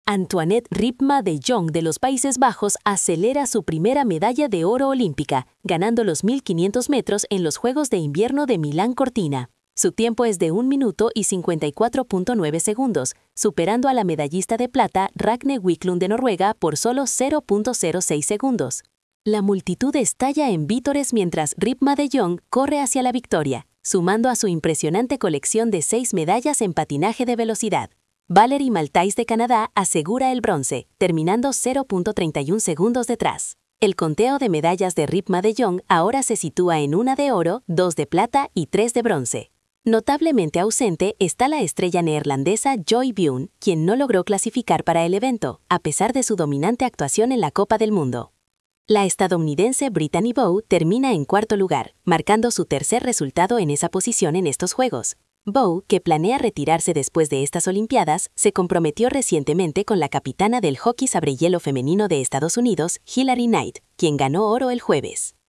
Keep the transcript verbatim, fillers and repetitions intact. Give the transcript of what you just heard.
Antoinette Ripma de Jong de los Países Bajos acelera su primera medalla de oro olímpica, ganando los mil quinientos metros en los Juegos de Invierno de Milán Cortina. Su tiempo es de un minuto y cincuenta y cuatro punto nueve segundos, superando a la medallista de plata Ragne Wiklund de Noruega por solo cero punto cero seis segundos. La multitud estalla en vítores mientras Ripma de Jong corre hacia la victoria, sumando a su impresionante colección de seis medallas en patinaje de velocidad. Valerie Maltais de Canadá asegura el bronce, terminando cero punto treinta y un segundos detrás. El conteo de medallas de Ripma de Jong ahora se sitúa en una de oro, dos de plata y tres de bronce. Notablemente ausente está la estrella neerlandesa Joy Bjorn, quien no logró clasificar para el evento, a pesar de su dominante actuación en la Copa del Mundo. La estadounidense Brittany Bowe termina en cuarto lugar, marcando su tercer resultado en esa posición en estos Juegos. Bowe, que planea retirarse después de estas Olimpiadas, se comprometió recientemente con la capitana del hockey sobre hielo femenino de Estados Unidos, Hilary Knight, quien ganó oro el jueves.